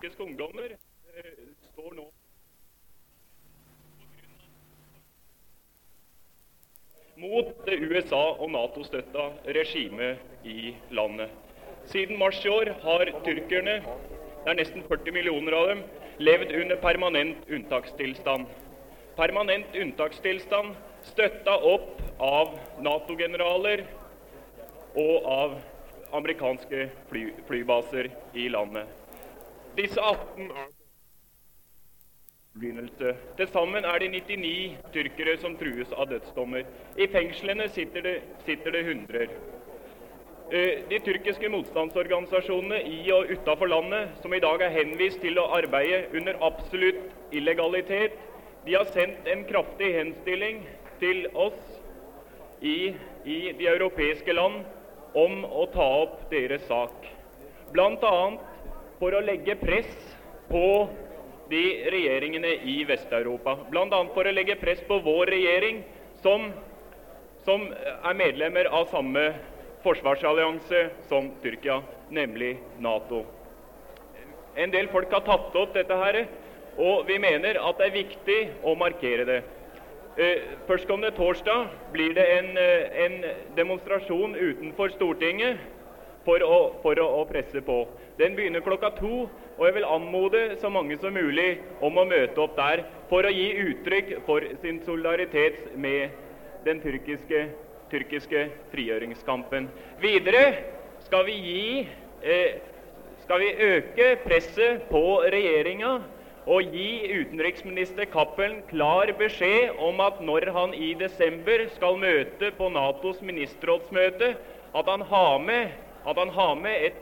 tyrkiske ungdommer står nå mot USA og NATO-støtta regime i landet. Siden mars i år har tyrkerne, det er nesten 40 millioner av dem, levd under permanent unntakstilstand. Permanent unntakstilstand støtta opp av NATO-generaler og av amerikanske flybaser i landet. Disse 18 er begynnelse. Til sammen er det 99 tyrkere som trues av dødsdommer. I fengslene sitter det 100. De tyrkiske motstandsorganisasjonene i og utenfor landet, som i dag er henvist til å arbeide under absolutt illegalitet, de har sendt en kraftig henstilling til oss i de europeiske land om å ta opp deres sak. Blant annet for å legge press på de regjeringene i Vest-Europa. Blant annet for å legge press på vår regjering, som er medlemmer av samme forsvarsallianse som Tyrkia, nemlig NATO. En del folk har tatt opp dette her, og vi mener at det er viktig å markere det. Førstkommende torsdag blir det en demonstrasjon utenfor Stortinget for å presse på. Den begynner klokka 2, og jeg vil anmode så mange som mulig om å møte opp der for å gi uttrykk for sin solidaritet med den tyrkiske frigjøringskampen. Videre skal vi øke presset på regjeringen og gi utenriksminister Cappelen klar beskjed om at når han i desember skal møte på NATOs ministerrådsmøte, at han har med et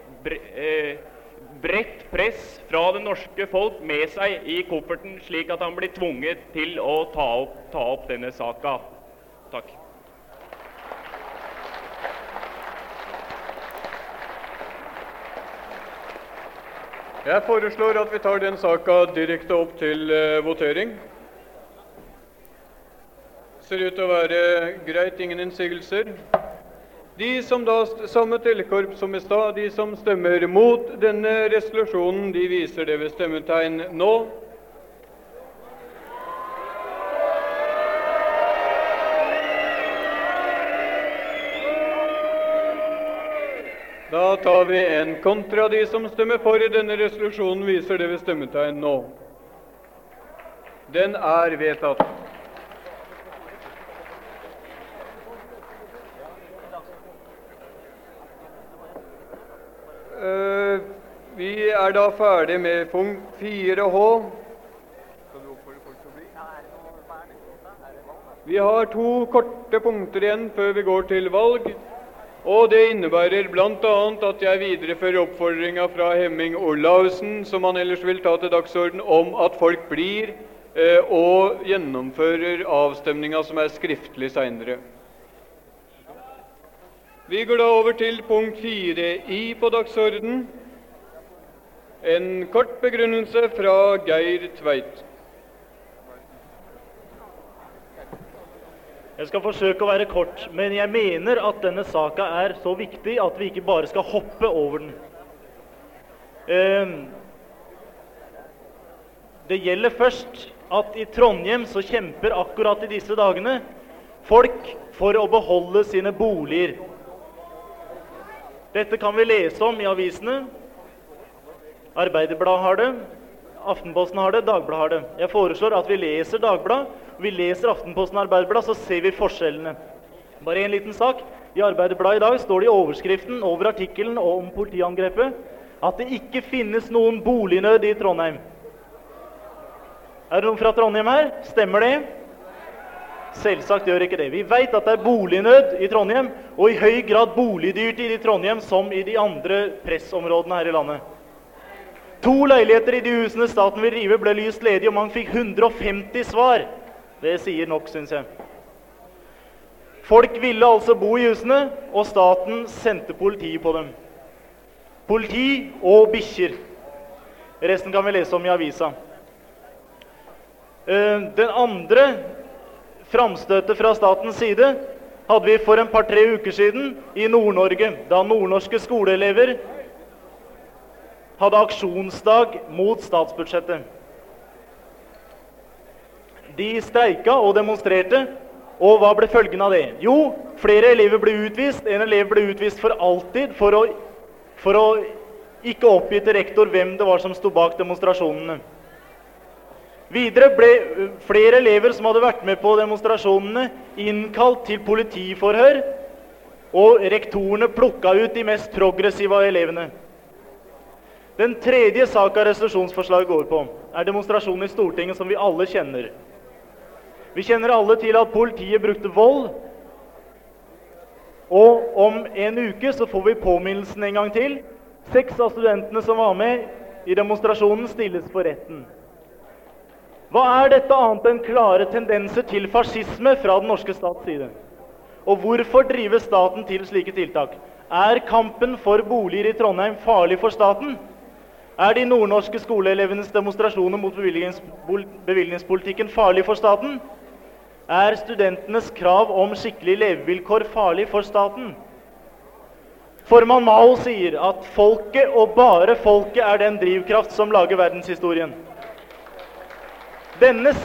bredt press fra det norske folk med seg i kofferten, slik at han blir tvunget til å ta opp denne saka. Takk. Jeg foreslår at vi tar den saka direkte opp til votering. Ser ut til å være greit, ingen innsigelser. De som da, samme telekorp som i stad, de som stemmer mot denne resolusjonen, de viser det ved stemmetegn nå. Da tar vi en kontra. De som stemmer for i denne resolusjonen, viser det ved stemmetegn nå. Den er vedtatt. Vi er da ferdig med punkt 4H. Vi har 2 korte punkter igjen før vi går til valg. Og det innebærer blant annet at jeg viderefører oppfordringen fra Hemming Olaussen, som han ellers vil ta til dagsorden, om at folk blir og gjennomfører avstemningen som er skriftlig senere. Vi går da over til punkt 4I på dagsorden. En kort begrunnelse fra Geir Tveit. Jeg skal forsøke å være kort, men jeg mener at denne saka er så viktig at vi ikke bare skal hoppe over den. Det gjelder først at i Trondheim så kjemper akkurat i disse dagene folk for å beholde sine boliger. Dette kan vi lese om i avisene. Arbeiderbladet har det, Aftenposten har det, Dagbladet har det. Jeg foreslår at vi leser Dagbladet, vi leser Aftenposten og Arbeiderbladet, så ser vi forskjellene. Bare en liten sak. I Arbeiderbladet i dag står det i overskriften over artikkelen om politiangrepet at det ikke finnes noen bolignød i Trondheim. Er det noen fra Trondheim her? Stemmer det? Selvsagt gjør ikke det. Vi vet at det er bolignød i Trondheim, og i høy grad boligdyrt i Trondheim som i de andre pressområdene her i landet. 2 leiligheter i de husene staten vil rive ble lyst ledig, og man fikk 150 svar. Det sier nok, synes jeg. Folk ville altså bo i husene, og staten sendte politiet på dem. Politi og bikkjer. Resten kan vi lese om i avisa. Den andre framstøtet fra statens side hadde vi for en par-tre uker siden i Nord-Norge, da nordnorske skoleelever hadde aksjonsdag mot statsbudsjettet. De streika og demonstrerte, og hva ble følgen av det? Jo, flere elever ble utvist. En elev ble utvist for alltid for å ikke oppgi til rektor hvem det var som sto bak demonstrasjonene. Videre ble flere elever som hadde vært med på demonstrasjonene innkalt til politiforhør, og rektorene plukket ut de mest progressive av elevene. Den tredje saken resolusjonsforslaget går på, er demonstrasjonen i Stortinget som vi alle kjenner. Vi kjenner alle til at politiet brukte vold, og om en uke så får vi påminnelsen en gang til. 6 av studentene som var med i demonstrasjonen stilles for retten. Hva er dette annet enn klare tendenser til fascisme fra den norske stats side? Og hvorfor driver staten til slike tiltak? Er kampen for boliger i Trondheim farlig for staten? Er de nordnorske skoleelevenes demonstrasjoner mot bevilgningspolitikken farlig for staten? Er studentenes krav om skikkelig levevilkår farlig for staten? Formann Mao sier at folket og bare folket er den drivkraft som lager verdenshistorien. Denne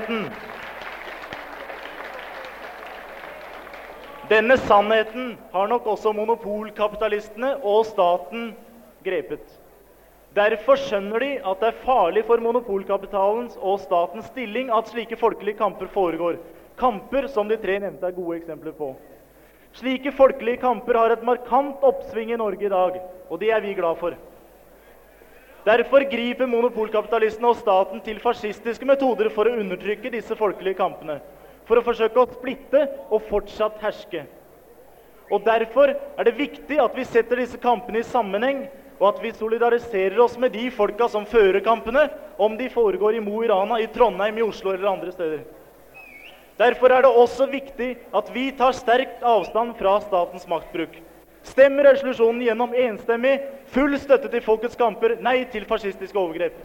sannheten har nok også monopolkapitalistene og staten grepet. Derfor skjønner de at det er farlig for monopolkapitalens og statens stilling at slike folkelige kamper foregår. Kamper som de 3 nevnte er gode eksempler på. Slike folkelige kamper har et markant oppsving i Norge i dag, og det er vi glad for. Derfor griper monopolkapitalistene og staten til fascistiske metoder for å undertrykke disse folkelige kampene, for å forsøke å splitte og fortsatt herske. Og derfor er det viktig at vi setter disse kampene i sammenheng, og at vi solidariserer oss med de folka som fører kampene, om de foregår i Mo i Rana, i Trondheim, i Oslo eller andre steder. Derfor er det også viktig at vi tar sterkt avstand fra statens maktbruk. Stemmer resolusjonen gjennom enstemmig, full støtte til folkets kamper, nei til fascistiske overgrep.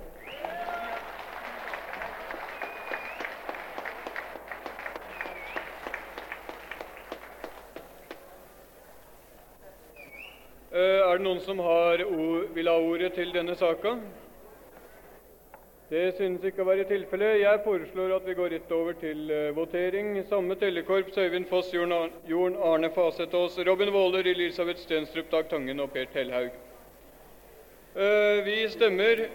Er det noen som vil ha ordet til denne saken? Det synes ikke å være tilfellet. Jeg foreslår at vi går rett over til votering. Samme Tellekorps, Øyvind Foss, Jorn Arne Fasetås, Robin Våler, Elisabeth Stenstrup, Dag Tangen og Per Tellhaug. Vi stemmer.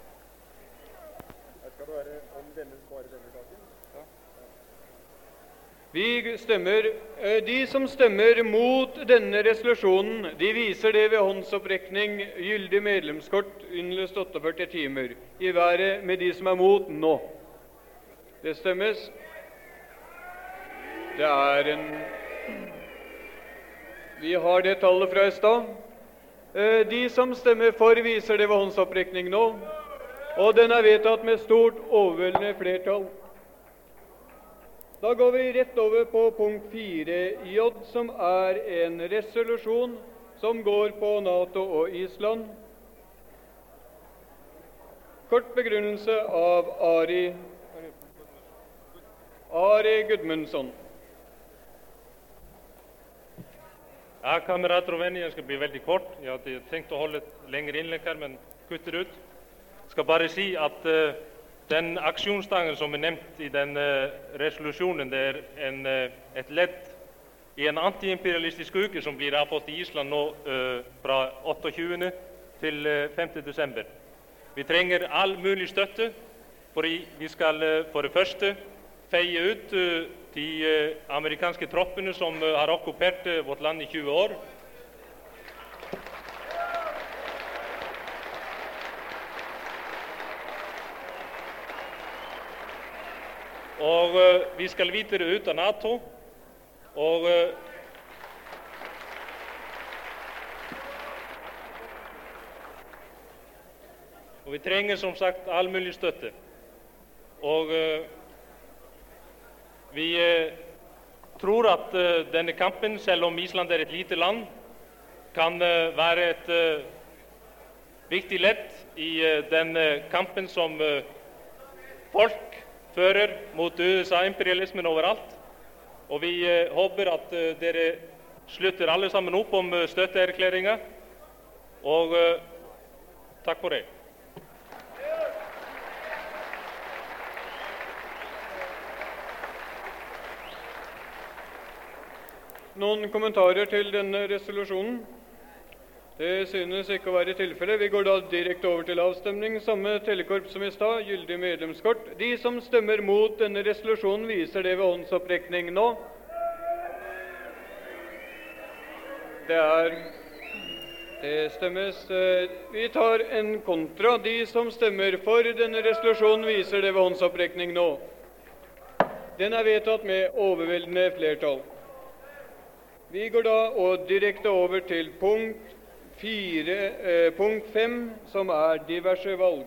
Vi stemmer. De som stemmer mot denne resolusjonen, de viser det ved håndsopprekning, gyldig medlemskort, innløst 48 timer. I været med de som er mot nå. Det stemmes. Det er Vi har det tallet fra i stad. De som stemmer for, viser det ved håndsopprekning nå. Og den er vedtatt med stort overveldende flertall. Da går vi rett over på punkt 4J, som er en resolusjon som går på NATO og Island. Kort begrunnelse av Ari Gudmundsson. Ja, kamerater og venner, jeg skal bli veldig kort. Jeg hadde tenkt å holde et lengre innlegg her, men kutter ut. Jeg skal bare si at den aksjonsdagen som er nevnt i den resolusjonen, det er et ledd i en antiimperialistisk uke som blir avholdt i Island nå fra 28. til 5. desember. Vi trenger all mulig støtte, for vi skal for det første feie ut de amerikanske troppene som har okkupert vårt land i 20 år. Og vi skal videre ut av NATO, og vi trenger som sagt all mulig støtte. Og vi tror at denne kampen, selv om Island er et lite land, kan være et viktig ledd i den kampen som folk fører mot USA-imperialismen overalt. Og vi håper at dere slutter alle sammen opp om støtteerklæringa. Og Takk for det. Noen kommentarer til denne resolusjonen? Det synes ikke å være tilfellet. Vi går da direkte over til avstemning. Samme tellekorps som i stad, gyldig medlemskort. De som stemmer mot denne resolusjonen, viser det ved håndsopprekning nå. Det stemmes. Vi tar en kontra. De som stemmer for denne resolusjonen, viser det ved håndsopprekning nå. Den er vedtatt med overveldende flertall. Vi går da og direkte over til punkt 5, som er diverse valg.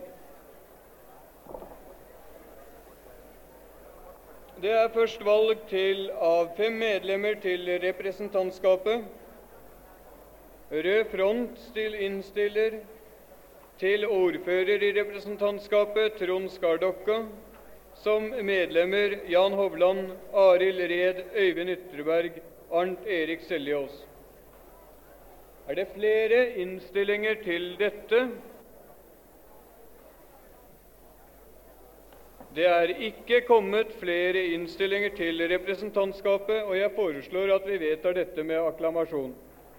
Det er først valg av 5 medlemmer til representantskapet. Rød Front innstiller til ordfører i representantskapet Trond Skardokka, som medlemmer Jan Hovland, Arild Red, Øyvind Ytterberg, Arnt Erik Seljås. Er det flere innstillinger til dette? Det er ikke kommet flere innstillinger til representantskapet, og jeg foreslår at vi vedtar dette med akklamasjon.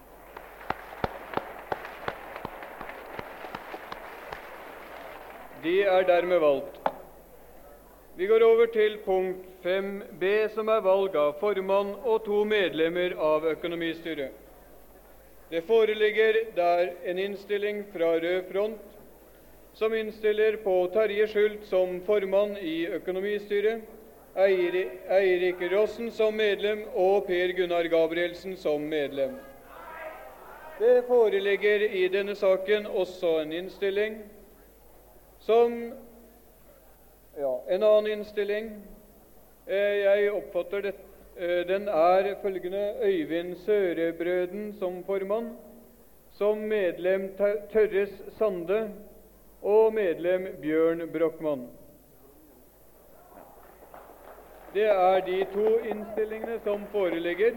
De er dermed valgt. Vi går over til punkt 5b, som er valg av formann og 2 medlemmer av økonomistyret. Det foreligger der en innstilling fra Rød Front, som innstiller på Terje Schult som formann i økonomistyret, Eirik Rossen som medlem og Per Gunnar Gabrielsen som medlem. Det foreligger i denne saken også en innstilling som en annen innstilling. Jeg oppfatter det. Den er følgende: Øyvind Sørebrøden som formann, som medlem Tørres Sande og medlem Bjørn Brochmann. Det er de 2 innstillingene som foreligger.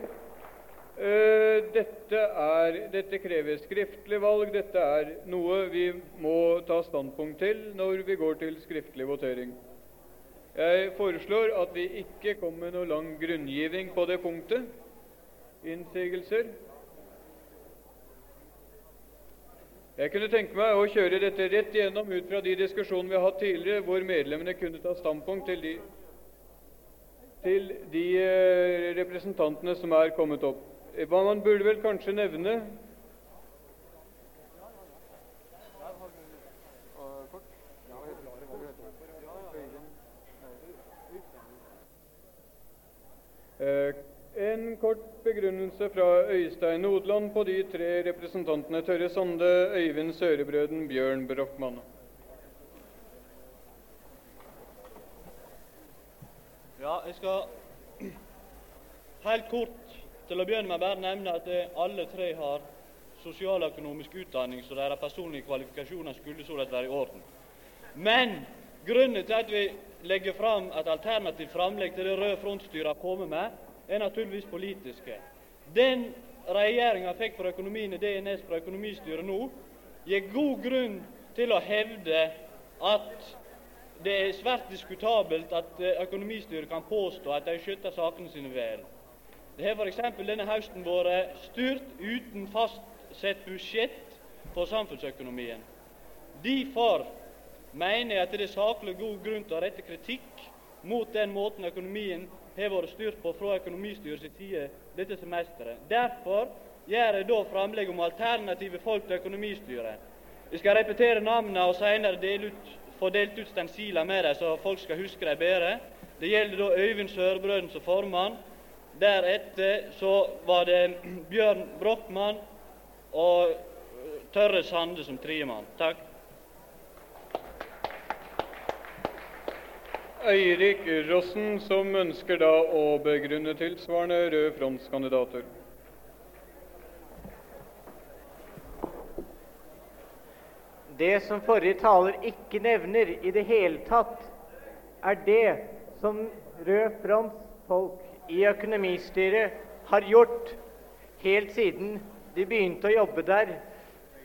Dette krever skriftlig valg. Dette er noe vi må ta standpunkt til når vi går til skriftlig votering. Jeg foreslår at vi ikke kommer med noe lang grunngivning på det punktet. Innsigelser. Jeg kunne tenke meg å kjøre dette rett igjennom ut fra de diskusjonene vi har hatt tidligere, hvor medlemmene kunne ta standpunkt til de representantene som er kommet opp. Hva man burde vel kanskje nevne en kort begrunnelse fra Øystein Nodland på de 3 representantene Tørre Sande, Øyvind Sørebrøden, Bjørn Brochmann. Ja, jeg skal helt kort til å begynne med bare nevne at alle 3 har sosialøkonomisk utdanning, så deres personlige kvalifikasjoner skulle således være i orden. Men grunnen til at vi legger fram et alternativt framlegg til det Rød Front-styret kommer med, er naturligvis politiske. Den regjeringen fikk for økonomien i DNS fra økonomistyret nå, gir god grunn til å hevde at det er svært diskutabelt at økonomistyret kan påstå at de skjøtter sakene sine vel. Det har for eksempel denne høsten vært styrt uten fastsett budsjett for samfunnsøkonomien. Derfor mener jeg at det er saklig god grunn til å rette kritikk mot den måten økonomien har vært styrt på fra økonomistyrets side dette semesteret. Derfor gjør jeg da framlegg om alternative folk til økonomistyret. Jeg skal repetere navnene og senere få delt ut stensiler med dem, så folk skal huske dem bedre. Det gjelder da Øyvind Sørebrøden som formann. Deretter så var det Bjørn Brochmann og Tørre Sande som tredjemann. Takk. Eirik Rossen, som ønsker da å begrunne tilsvarende Rød Fronts-kandidater. Det som forrige taler ikke nevner i det hele tatt, er det som Rød Fronts folk i økonomistyret har gjort helt siden de begynte å jobbe der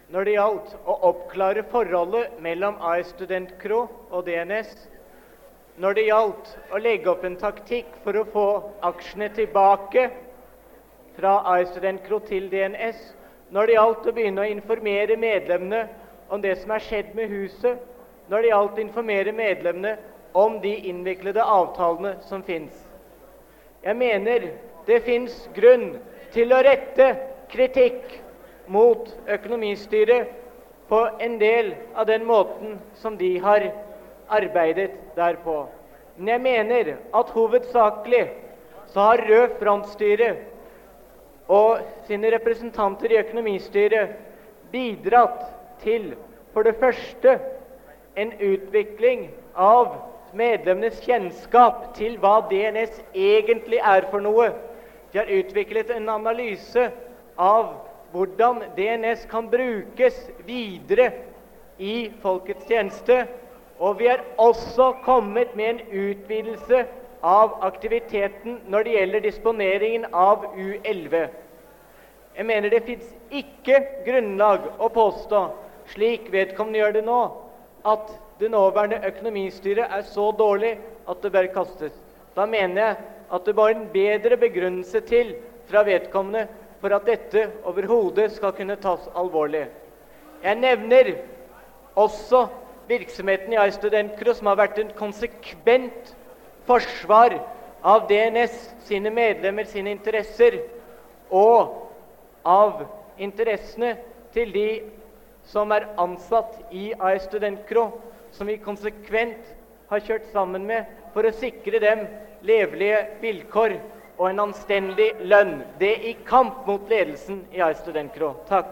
når det gjaldt å oppklare forholdet mellom AS Studentkro og DNS, når det gjaldt å legge opp en taktikk for å få aksjene tilbake fra AS Studentkro til DNS, når det gjaldt å begynne å informere medlemmene om det som skjedd med huset, når det gjaldt å informere medlemmene om de innviklede avtalene som finnes. Jeg mener det finnes grunn til å rette kritikk mot økonomistyret på en del av den måten som de har arbeidet derpå. Men jeg mener at hovedsakelig så har Rød Front-styret og sine representanter i økonomistyret bidratt til, for det første, en utvikling av medlemmenes kjennskap til hva DNS egentlig er for noe. De har utviklet en analyse av hvordan DNS kan brukes videre i folkets tjeneste, og vi har også kommet med en utvidelse av aktiviteten når det gjelder disponeringen av U11. Jeg mener det finnes ikke grunnlag å påstå, slik vedkommende gjør det nå, at det nåværende økonomistyret er så dårlig at det bør kastes. Da mener jeg at det var en bedre begrunnelse til fra vedkommende for at dette overhodet skal kunne tas alvorlig. Jeg nevner også virksomheten i AS Studentkro, som har vært en konsekvent forsvar av DNS, sine medlemmer, sine interesser, og av interessene til de som er ansatt i AS Studentkro, som vi konsekvent har kjørt sammen med for å sikre dem levelige vilkår og en anstendig lønn. Det i kamp mot ledelsen i AS Studentkro. Takk.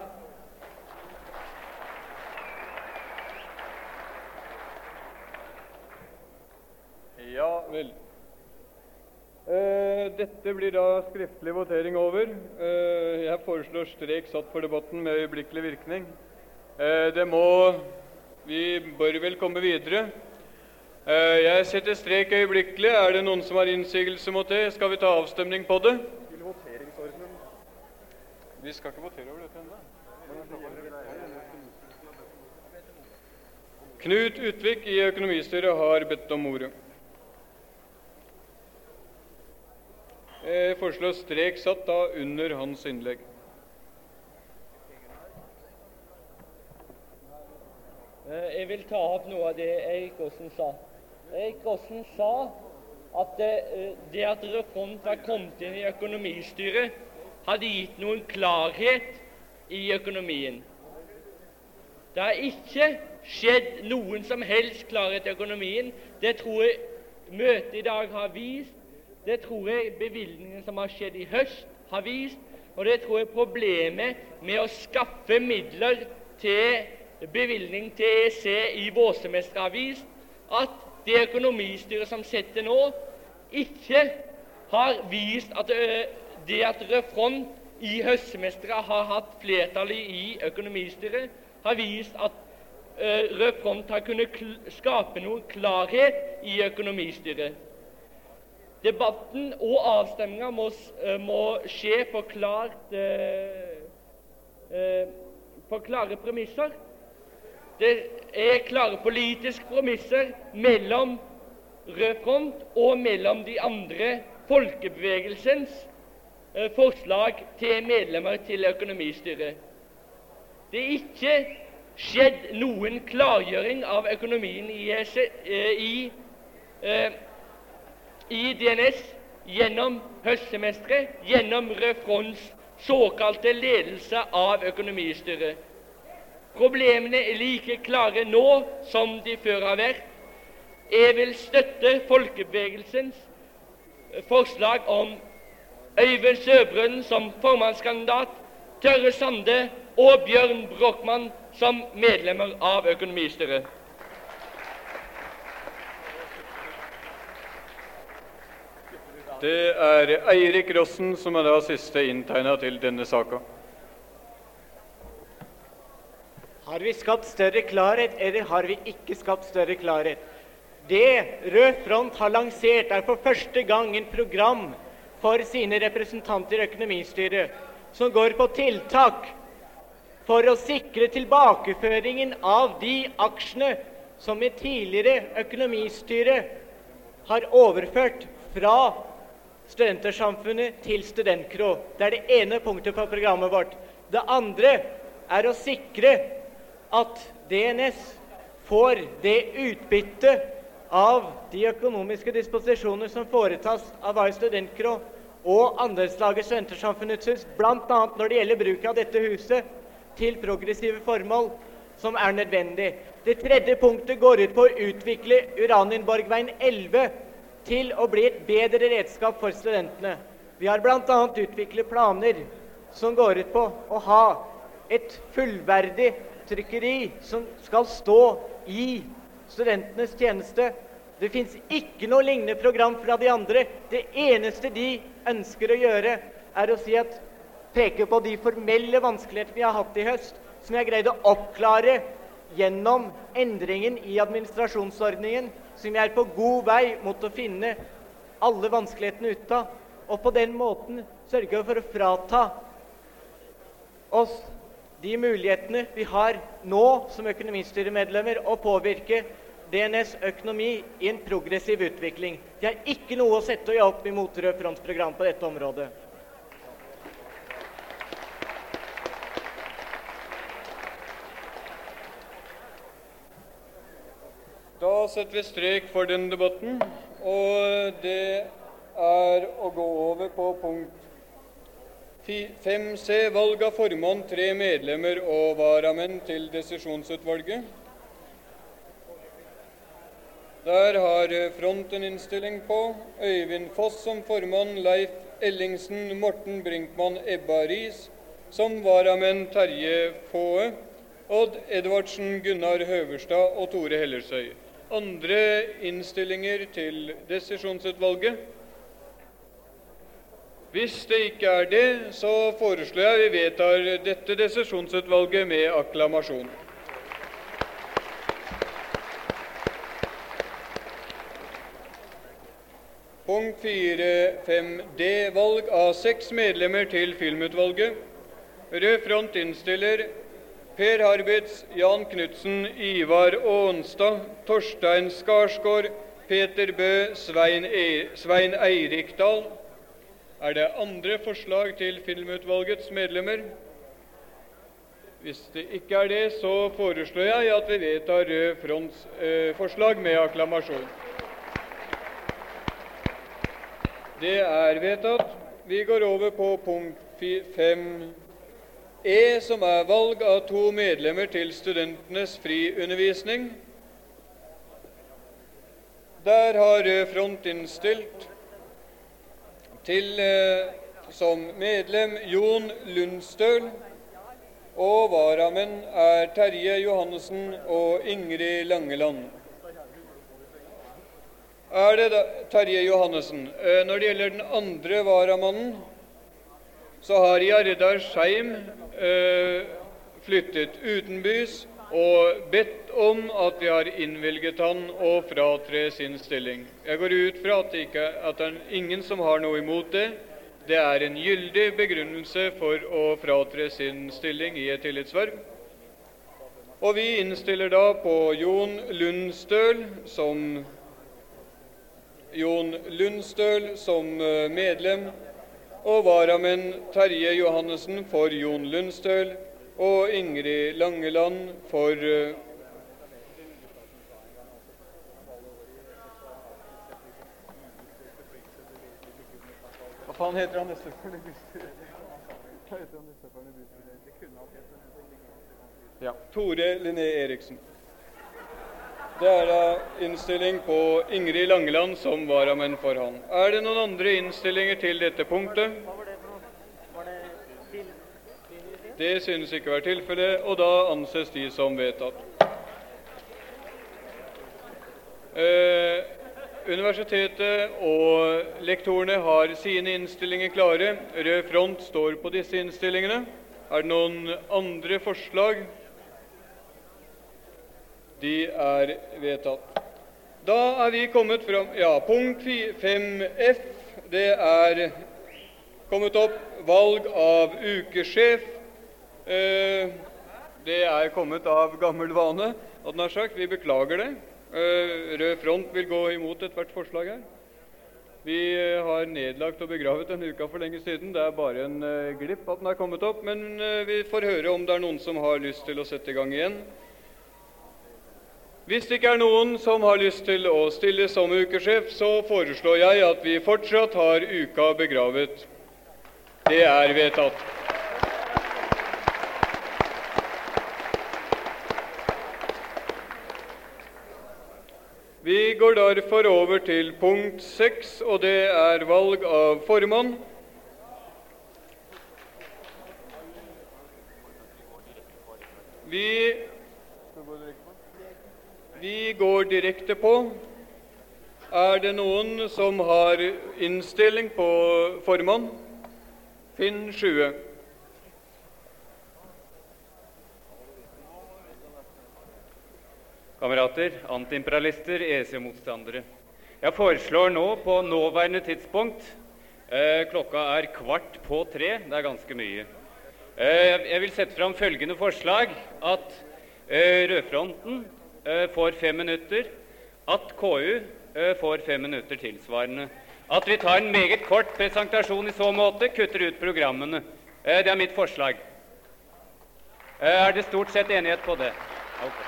Ja vel. Dette blir da skriftlig votering over. Jeg foreslår strek satt for debatten med øyeblikkelig virkning. Vi bør vel komme videre. Jeg setter strek øyeblikkelig. Er det noen som har innsigelse mot det? Skal vi ta avstemning på det? Vi skal ikke votere over dette enda. Knut Utvik i økonomistyret har bedt om ordet. Jeg foreslår strek satt da under hans innlegg. Jeg vil ta opp noe av det Erik Aasen sa. Erik Aasen sa at det at Rød Front var kommet inn i økonomistyret, hadde gitt noen klarhet i økonomien. Det har ikke skjedd noen som helst klarhet i økonomien. Det tror jeg møtet i dag har vist. Det tror jeg bevilgningen som har skjedd i høst har vist. Og det tror jeg problemet med å skaffe midler til bevilgning til EEC i vårsemesteret har vist at det økonomistyret som sitter nå, ikke har vist at det at Rød Front i høstsemesteret har hatt flertallet i økonomistyret, har vist at Rød Front har kunnet skape noen klarhet i økonomistyret. Debatten og avstemningen må skje på klare premisser. Det er klare politiske premisser mellom Rød Front og mellom de andre folkebevegelsens forslag til medlemmer til økonomistyret. Det er ikke skjedd noen klargjøring av økonomien i DNS gjennom høstsemesteret, gjennom Rød Fronts såkalte ledelse av økonomistyret. Problemene er like klare nå som de før har vært. Jeg vil støtte folkebevegelsens forslag om Øyvind Søbrøn som formannskandidat, Tørre Sande og Bjørn Brochmann som medlemmer av økonomistyret. Det er Eirik Rossen som er da siste inntegnet til denne saken. Har vi skapt større klarhet, eller har vi ikke skapt større klarhet? Det Rød Front har lansert, er for første gang en program for sine representanter i økonomistyret, som går på tiltak for å sikre tilbakeføringen av de aksjene som et tidligere økonomistyre har overført fra Studentersamfunnet til Studentkro. Det er det ene punktet på programmet vårt. Det andre er å sikre at DNS får det utbyttet av de økonomiske disposisjoner som foretas av AS Studentkro og andelslaget Studentersamfunnets hus, blant annet når det gjelder bruk av dette huset til progressive formål som er nødvendig. Det tredje punktet går ut på å utvikle Uranienborgveien 11 til å bli et bedre redskap for studentene. Vi har blant annet utviklet planer som går ut på å ha et fullverdig trykkeri som skal stå i studentenes tjeneste. Det finnes ikke noe lignende program fra de andre. Det eneste de ønsker å gjøre er å si at peke på de formelle vanskeligheter vi har hatt i høst, som jeg greide å oppklare gjennom endringen i administrasjonsordningen, som vi er på god vei mot å finne alle vanskelighetene ut av, og på den måten sørge for å frata oss de mulighetene vi har nå som økonomistyremedlemmer å påvirke DNS økonomi i en progressiv utvikling. Det er ikke noe å sette opp imot Rød Fronts program på dette området. Da setter vi strek for den debatten, og det er å gå over på punkt 5c, valg av formann, 3 medlemmer og varamenn til desisjonsutvalget. Der har Front en innstilling på Øyvind Foss som formann, Leif Ellingsen, Morten Brinkmann, Ebba Ries, som varamenn Terje Fåe, Odd Edvardsen, Gunnar Høverstad og Tore Hellersøy. Andre innstillinger til desisjonsutvalget? Hvis det ikke er det, så foreslår jeg vi vedtar dette desisjonsutvalget med akklamasjon. Punkt 4.5d. Valg av 6 medlemmer til filmutvalget. Rød Front innstiller Per Harbitz, Jan Knudsen, Ivar Aanstad, Torstein Skarsgård, Peter Bø, Svein Eirikdal. Er det andre forslag til filmutvalgets medlemmer? Hvis det ikke er det, så foreslår jeg at vi vedtar Rød Fronts forslag med akklamasjon. Det er vedtatt. Vi går over på punkt 5e, som er valg av 2 medlemmer til studentenes friundervisning. Der har Front innstilt til som medlem Jon Lundstøl, og varamenn er Terje Johannessen og Ingrid Langeland. Er det Terje Johannessen? Når det gjelder den andre varamannen, så har Jardar Scheim flyttet utenbys og bedt om at vi har innvilget han å fratre sin stilling. Jeg går ut fra at det er ingen som har noe imot det. Det er en gyldig begrunnelse for å fratre sin stilling i et tillitsverv. Og vi innstiller da på Jon Lundstøl som medlem, og varamenn Terje Johannessen for Jon Lundstøl og Ingrid Langeland for Hva faen heter han neste for Ja, Tore Linné Eriksen. Det er da innstilling på Ingrid Langeland som varamenn for han. Er det noen andre innstillinger til dette punktet? Det synes ikke å være tilfellet, og da anses de som vedtatt. Universitetet og lektorene har sine innstillinger klare. Rød Front står på disse innstillingene. Er det noen andre forslag? De er vedtatt. Da er vi kommet fram. Ja, punkt 5f, det er kommet opp valg av ukesjef. Det kommet av gammel vane, at den har sagt. Vi beklager det. Rød front vil gå imot et hvert forslag her. Vi har nedlagt og begravet en uke for lenge siden. Det bare en glipp at den har kommet opp, men vi får høre om det noen som har lyst til å sette i gang igjen. Hvis det ikke noen som har lyst til å stille som ukesjef, så foreslår jeg at vi fortsatt har uka begravet. Det vedtatt. Vi går derfor over til punkt 6, og det valg av formann. Vi går direkte på. Det noen som har innstilling på formann? Finn Sjue. Kamerater, antiimperialister, EEC-motstandere. Jeg foreslår nå på nåværende tidspunkt, klokka 2:15, det ganske mye. Jeg vil sette fram følgende forslag, at Rødfronten får 5 minutter, at KU får 5 minutter tilsvarende. At vi tar en meget kort presentasjon i så måte, kutter ut programmene. Det mitt forslag. Det stort sett enighet på det? Okay.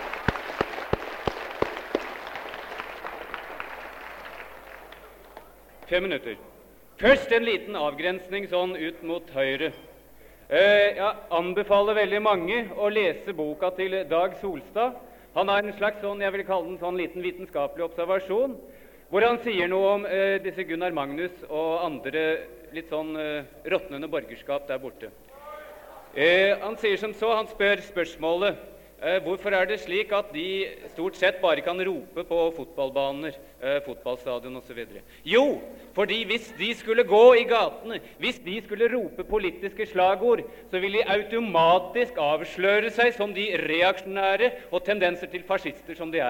Fem minutter. Først en liten avgrensning sånn ut mot høyre. Jeg anbefaler veldig mange å lese boka til Dag Solstad. Han har en slags sånn, jeg vil kalle den sånn liten vitenskapelig observasjon, hvor han sier noe om disse Gunnar Magnus og andre litt sånn råtnende borgerskap der borte. Han sier som så, han spør spørsmålet, hvorfor det slik at de stort sett bare kan rope på fotballbaner, fotballstadion og så videre? Jo, fordi hvis de skulle gå i gatene, hvis de skulle rope politiske slagord, så ville de automatisk avsløre seg som de reaksjonære og tendenser til fascister som de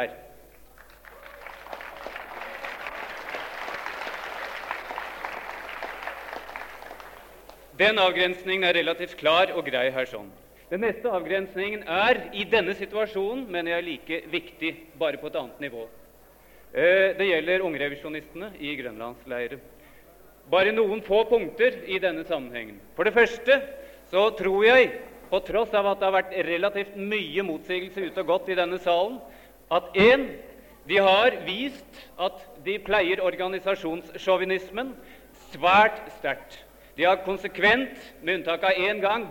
Den avgrensningen relativt klar og grei her sånn. Den neste avgrensningen i denne situasjonen, men like viktig, bare på et annet nivå. Det gjelder ungrevisjonistene i Grønlandsleiren. Bare noen få punkter i denne sammenhengen. For det første så tror jeg, på tross av at det har vært relativt mye motsigelse ut og gått i denne salen, at de har vist at de pleier organisasjonssjåvinismen svært sterkt. De har konsekvent, med unntak av en gang,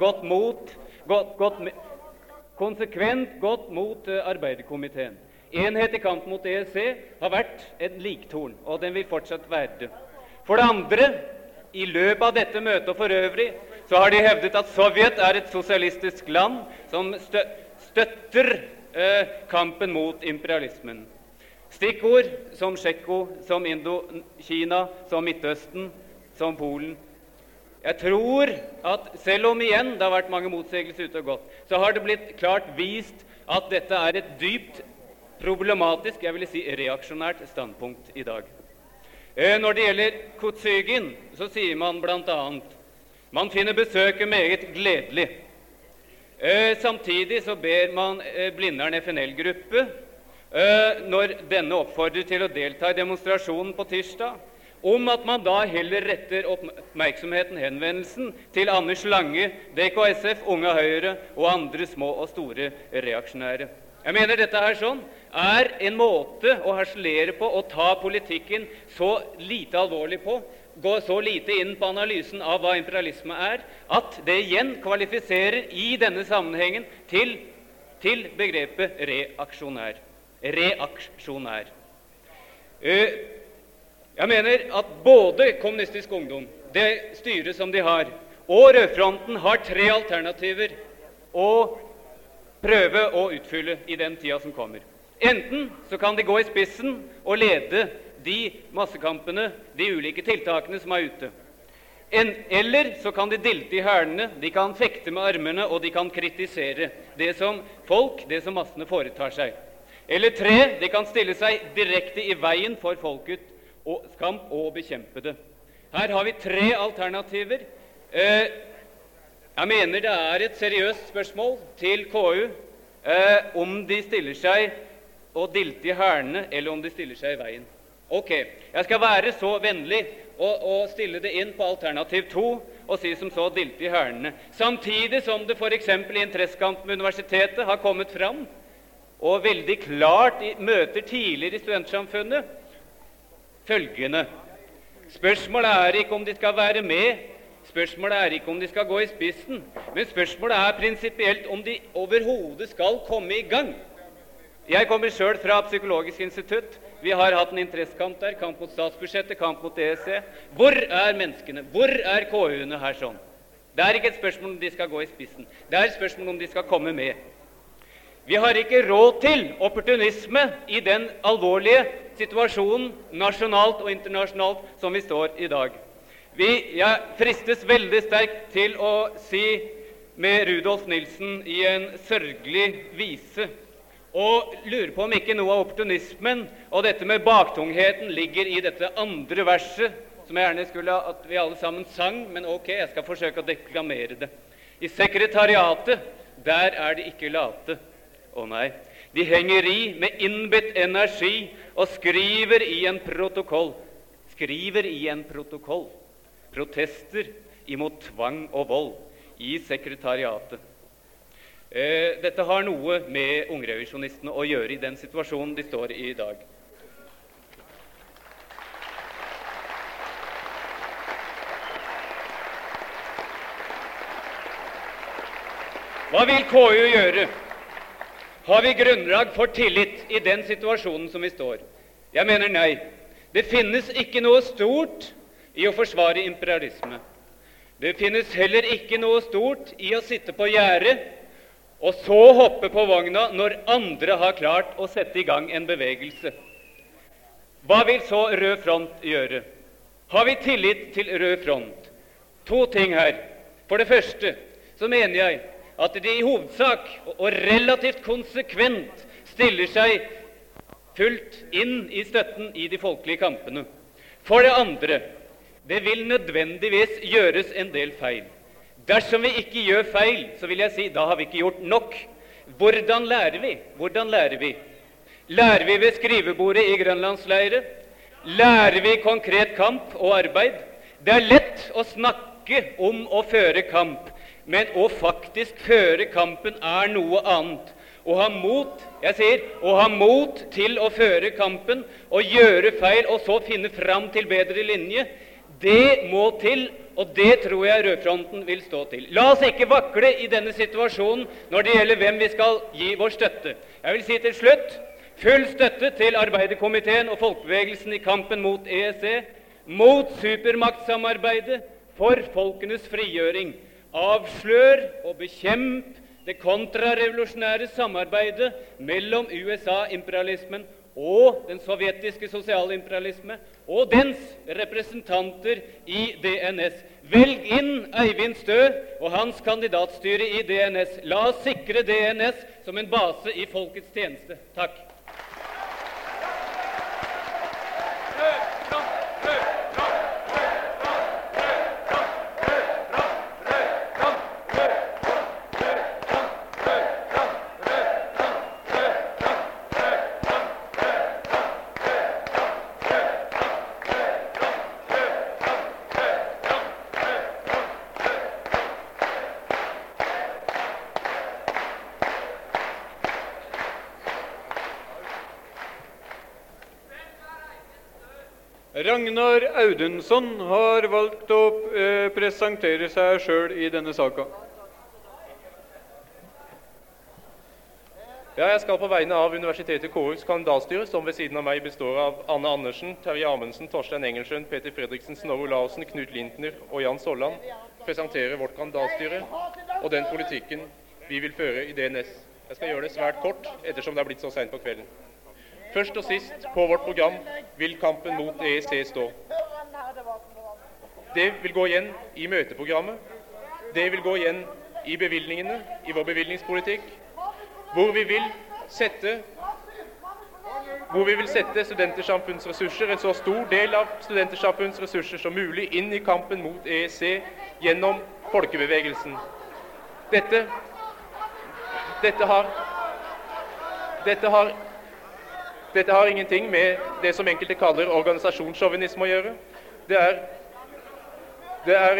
konsekvent gått mot Arbeiderkomiteen. Enhet i kamp mot EEC har vært en liktorn, og den vil fortsatt være det. For det andre, i løpet av dette møtet og for øvrig, så har de hevdet at Sovjet et sosialistisk land som støtter kampen mot imperialismen. Stikkord som Tsjekko, som Indokina, som Midtøsten, som Polen. Jeg tror at selv om igjen det har vært mange motsigelser ute og gått, så har det blitt klart vist at dette et dypt problematisk, jeg vil si reaksjonært standpunkt i dag. Når det gjelder Kotygin, så sier man blant annet, man finner besøket meget gledelig. Samtidig så ber man Blindern FNL-gruppe, når denne oppfordrer til å delta i demonstrasjonen på tirsdag, om at man da heller retter oppmerksomheten, henvendelsen til Anders Lange, DKSF, Unge Høyre og andre små og store reaksjonære. Jeg mener dette her sånn en måte å harselere på og ta politikken så lite alvorlig på, gå så lite inn på analysen av hva imperialisme at det igjen kvalifiserer i denne sammenhengen til begrepet reaksjonær. Reaksjonær. Jeg mener at både Kommunistisk Ungdom, det styret som de har, og Rødfronten har 3 alternativer å prøve å utfylle i den tida som kommer. Enten så kan de gå i spissen og lede de massekampene, de ulike tiltakene som ute. Eller så kan de dilte i hælene, de kan fekte med armene, og de kan kritisere det som folk, det som massene foretar seg. Eller 3, de kan stille seg direkte i veien for folket, og kamp og bekjempe det. Her har vi 3 alternativer. Jeg mener det et seriøst spørsmål til KU om de stiller seg og dilter i hælene, eller om de stiller seg i veien. Ok, jeg skal være så vennlig og stille det inn på alternativ 2 og si som så dilte i hælene. Samtidig som det for eksempel i en treskamp med universitetet har kommet fram, og veldig klart i møter tidligere i studentsamfunnet, følgende. Spørsmålet ikke om de skal være med, spørsmålet ikke om de skal gå i spissen, men spørsmålet prinsipielt om de overhodet skal komme i gang. Jeg kommer selv fra Psykologisk institutt. Vi har hatt en interessekamp der, kamp mot statsbudsjettet, kamp mot EEC. Hvor menneskene? Hvor KU-ene her sånn? Det ikke et spørsmål om de skal gå i spissen. Det et spørsmål om de skal komme med. Vi har ikke råd til opportunisme i den alvorlige situasjonen, nasjonalt og internasjonalt, som vi står i dag. Jeg fristes veldig sterkt til å si med Rudolf Nilsen i en sørgelig vise, og lurer på om ikke noe av opportunismen og dette med baktungheten ligger i dette andre verset, som jeg gjerne skulle at vi alle sammen sang, men ok, jeg skal forsøke å deklamere det. I sekretariatet, der det ikke late. Å nei, de henger i med innbitt energi og skriver i en protokoll. Skriver i en protokoll. Protester imot tvang og vold i sekretariatet. Dette har noe med ungrevisjonistene å gjøre i den situasjonen de står i dag. Hva vil KU gjøre? Har vi grunnlag for tillit i den situasjonen som vi står? Jeg mener nei. Det finnes ikke noe stort i å forsvare imperialisme. Det finnes heller ikke noe stort i å sitte på gjerdet og så hoppe på vogna når andre har klart å sette i gang en bevegelse. Hva vil så Rød Front gjøre? Har vi tillit til Rød Front? 2 ting her. For det første så mener jeg at de i hovedsak og relativt konsekvent stiller seg fullt inn i støtten i de folkelige kampene. For det andre, det vil nødvendigvis gjøres en del feil. Dersom vi ikke gjør feil, så vil jeg si, da har vi ikke gjort nok. Hvordan lærer vi? Hvordan lærer vi? Lærer vi ved skrivebordet i grønlandsleire? Lærer vi konkret kamp og arbeid? Det lett å snakke om å føre kamp, men å faktisk føre kampen noe annet. Å ha mot, jeg sier, å ha mot til å føre kampen, og gjøre feil, og så finne fram til bedre linje, det må til, og det tror jeg Rødfronten vil stå til. La oss ikke vakle i denne situasjonen når det gjelder hvem vi skal gi vår støtte. Jeg vil si til slutt, full støtte til Arbeiderkomiteen og folkebevegelsen i kampen mot EEC, mot supermaktsamarbeidet, for folkenes frigjøring. Avslør og bekjemp det kontrarevolusjonære samarbeidet mellom USA-imperialismen og den sovjetiske sosialimperialisme og dens representanter i DNS. Velg inn Eivind Stø og hans kandidatstyre i DNS. La oss sikre DNS som en base i folkets tjeneste. Takk. Ragnar Audunson har valgt å presentere seg selv i denne saken. Ja, jeg skal på vegne av Universitetet KUs kandidatstyre, som ved siden av meg består av Anne Andersen, Terje Amundsen, Torstein Engelsjøen, Peter Fredriksen, Snorre Olausen, Knut Lintner og Jan Solland, presentere vårt kandidatstyre og den politikken vi vil føre i DNS. Jeg skal gjøre det svært kort, ettersom det blitt så sent på kvelden. Først og sist på vårt program vil kampen mot EEC stå. Det vil gå igjen i møteprogrammet. Det vil gå igjen i bevilgningene, i vår bevilgningspolitikk, hvor vi vil sette studentersamfunns ressurser, en så stor del av studentersamfunns ressurser som mulig, inn i kampen mot EEC gjennom folkebevegelsen. Dette har ingenting med det som enkelte kaller organisasjonssjåvinisme å gjøre. Det er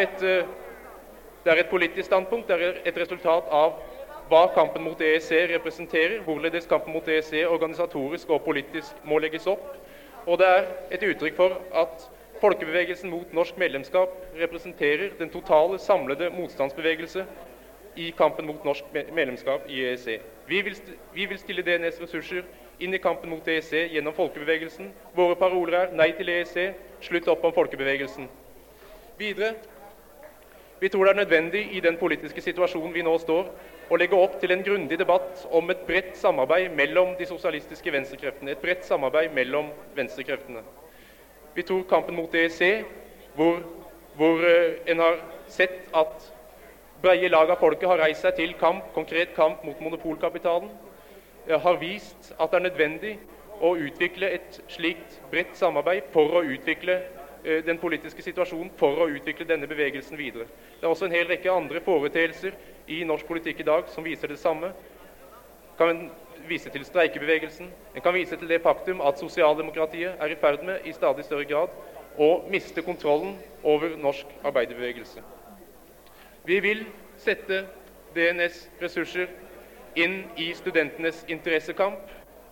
et politisk standpunkt, det er et resultat av hva kampen mot EEC representerer, hvorledes kampen mot EEC organisatorisk og politisk må legges opp. Og det er et uttrykk for at folkebevegelsen mot norsk medlemskap representerer den totale, samlede motstandsbevegelse i kampen mot norsk medlemskap i EEC. Vi vil stille DNS ressurser inn i kampen mot EEC gjennom folkebevegelsen. Våre paroler er nei til EEC, slutt opp om folkebevegelsen. Videre, vi tror det er nødvendig i den politiske situasjonen vi nå står, å legge opp til en grundig debatt om et bredt samarbeid mellom de sosialistiske venstrekreftene, et bredt samarbeid mellom venstrekreftene. Vi tror kampen mot EEC, hvor en har sett at breie lag av folket har reist seg til kamp, konkret kamp mot monopolkapitalen, har vist at det er nødvendig å utvikle et slikt bredt samarbeid for å utvikle den politiske situasjonen, for å utvikle denne bevegelsen videre. Det er også en hel rekke andre foreteelser i norsk politikk i dag som viser det samme. Kan en vise til streikebevegelsen, en kan vise til det faktum at sosialdemokratiet er i ferd med i stadig større grad å miste kontrollen over norsk arbeiderbevegelse. Vi vil sette DNS ressurser inn i studentenes interessekamp.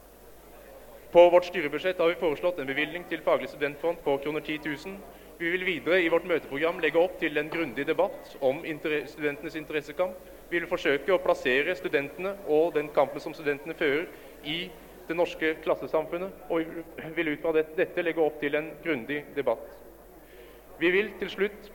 På vårt styrebudsjett har vi foreslått en bevilgning til Faglig studentfond på kroner 10 000. Vi vil videre i vårt møteprogram legge opp til en grundig debatt om studentenes interessekamp. Vi vil forsøke å plassere studentene og den kampen som studentene fører i det norske klassesamfunnet, og vi vil ut fra dette legge opp til en grundig debatt. Vi vil til slutt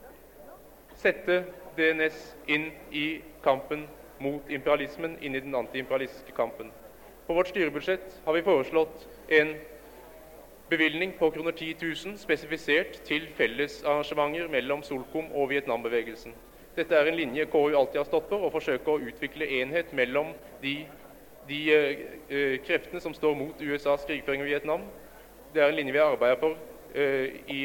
sette DNS inn i kampen mot imperialismen, inn i den antiimperialistiske kampen. På vårt styrebudsjett har vi foreslått en bevilgning på kroner 10 000 spesifisert til fellesarrangementer mellom Solkom og Vietnambevegelsen. Dette er en linje KU alltid har stått for, å forsøke å utvikle enhet mellom de kreftene som står mot USAs krigføring i Vietnam. Det er en linje vi har arbeidet for i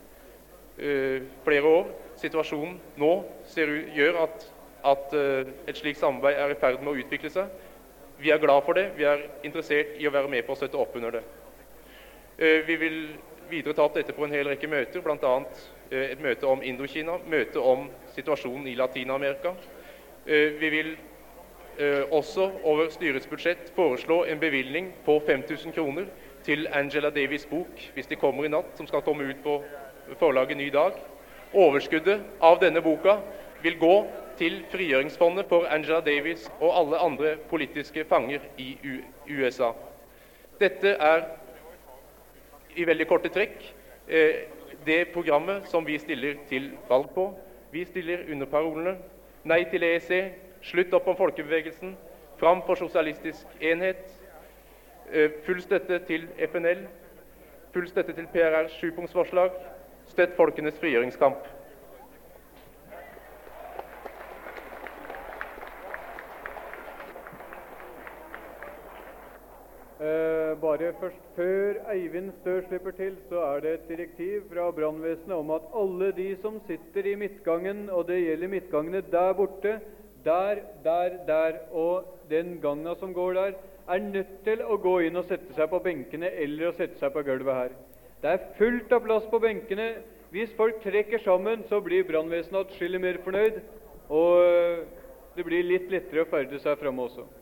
flere år. Situasjonen nå gjør at et slikt samarbeid er i ferd med å utvikle seg. Vi er glad for det, vi er interessert i å være med på å støtte opp under det. Vi vil videre ta opp dette på en hel rekke møter, blant annet et møte om Indokina, møte om situasjonen i Latinamerika. Vi vil også over styrets budsjett foreslå en bevilgning på 5 000 kroner til Angela Davies bok, hvis de kommer i natt, som skal komme ut på forlaget Ny Dag. Overskuddet av denne boka vil gå til frigjøringsfondet for Angela Davis og alle andre politiske fanger i USA. Dette er i veldig korte trekk det programmet som vi stiller til valg på. Vi stiller under parolene nei til EEC, slutt opp om folkebevegelsen, fram for sosialistisk enhet, full støtte til FNL, full støtte til PRRs 7-punktsforslag, støtt folkenes frigjøringskamp. Bare først før Eivind Stø slipper til, så er det et direktiv fra brannvesenet om at alle de som sitter i midtgangen, og det gjelder midtgangene der borte, der og den gangen som går der, er nødt til å gå inn og sette seg på benkene eller å sette seg på gulvet her. Det er fullt av plass på benkene. Hvis folk trekker sammen, så blir brannvesenet atskillig mer fornøyd, og det blir litt lettere å ferde seg frem også.